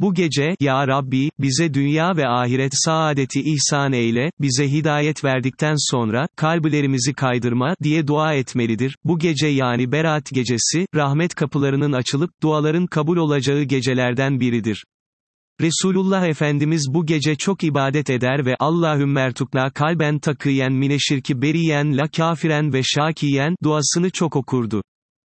Bu gece, Ya Rabbi, bize dünya ve ahiret saadeti ihsan eyle, bize hidayet verdikten sonra, kalplerimizi kaydırma, diye dua etmelidir. Bu gece yani Berat gecesi, rahmet kapılarının açılıp, duaların kabul olacağı gecelerden biridir. Resulullah Efendimiz bu gece çok ibadet eder ve Allahümmertukna kalben takiyen mineşirki beriyen la kafiren ve şakiyen duasını çok okurdu.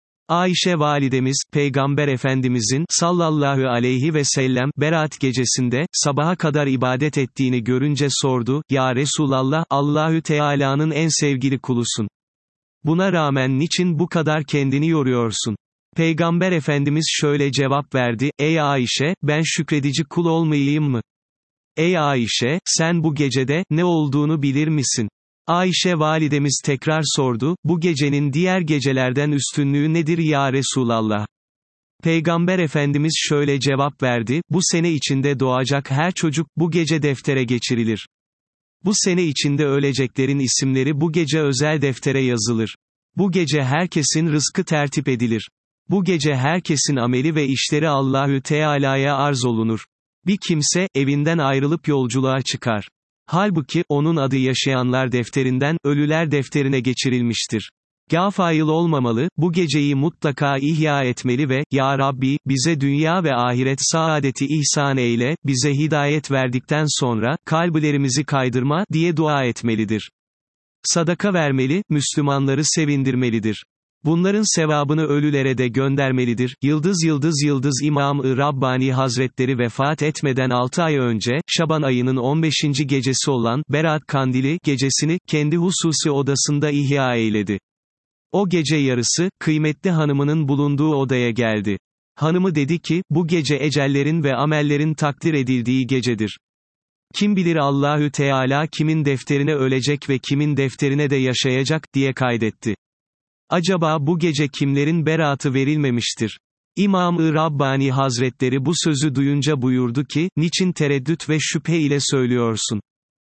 Ayşe validemiz, Peygamber Efendimizin, sallallahu aleyhi ve sellem, Berat gecesinde, sabaha kadar ibadet ettiğini görünce sordu, Ya Resulallah, Allahü Teala'nın en sevgili kulusun. Buna rağmen niçin bu kadar kendini yoruyorsun? Peygamber Efendimiz şöyle cevap verdi, Ey Ayşe, ben şükredici kul olmayayım mı? Ey Ayşe, sen bu gecede, ne olduğunu bilir misin? Ayşe validemiz tekrar sordu, bu gecenin diğer gecelerden üstünlüğü nedir ya Resulallah? Peygamber Efendimiz şöyle cevap verdi, bu sene içinde doğacak her çocuk, bu gece deftere geçirilir. Bu sene içinde öleceklerin isimleri bu gece özel deftere yazılır. Bu gece herkesin rızkı tertip edilir. Bu gece herkesin ameli ve işleri Allahü Teala'ya arz olunur. Bir kimse, evinden ayrılıp yolculuğa çıkar. Halbuki, onun adı yaşayanlar defterinden, ölüler defterine geçirilmiştir. Gafil olmamalı, bu geceyi mutlaka ihya etmeli ve, Ya Rabbi, bize dünya ve ahiret saadeti ihsan eyle, bize hidayet verdikten sonra, kalplerimizi kaydırma, diye dua etmelidir. Sadaka vermeli, Müslümanları sevindirmelidir. Bunların sevabını ölülere de göndermelidir. Yıldız İmam-ı Rabbani Hazretleri vefat etmeden 6 ay önce, Şaban ayının 15. gecesi olan, Berat Kandili, gecesini, kendi hususi odasında ihya eyledi. O gece yarısı, kıymetli hanımının bulunduğu odaya geldi. Hanımı dedi ki, bu gece ecellerin ve amellerin takdir edildiği gecedir. Kim bilir Allahü Teala kimin defterine ölecek ve kimin defterine de yaşayacak, diye kaydetti. Acaba bu gece kimlerin beratı verilmemiştir? İmam-ı Rabbani Hazretleri bu sözü duyunca buyurdu ki, niçin tereddüt ve şüphe ile söylüyorsun?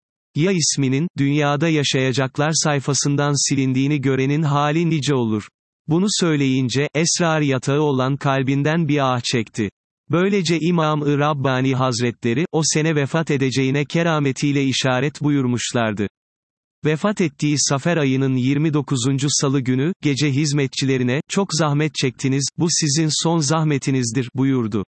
Ya isminin, dünyada yaşayacaklar sayfasından silindiğini görenin hali nice olur. Bunu söyleyince, esrar yatağı olan kalbinden bir ah çekti. Böylece İmam-ı Rabbani Hazretleri, o sene vefat edeceğine kerametiyle işaret buyurmuşlardı. Vefat ettiği Safer ayının 29. Salı günü, gece hizmetçilerine, çok zahmet çektiniz, bu sizin son zahmetinizdir, buyurdu.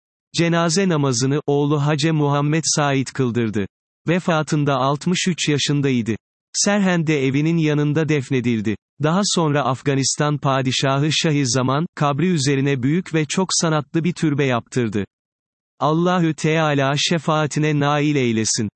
Cenaze namazını, oğlu Hace Muhammed Said kıldırdı. Vefatında 63 yaşındaydı. Serhend'de evinin yanında defnedildi. Daha sonra Afganistan Padişahı Şahizaman, kabri üzerine büyük ve çok sanatlı bir türbe yaptırdı. Allahü Teala şefaatine nail eylesin.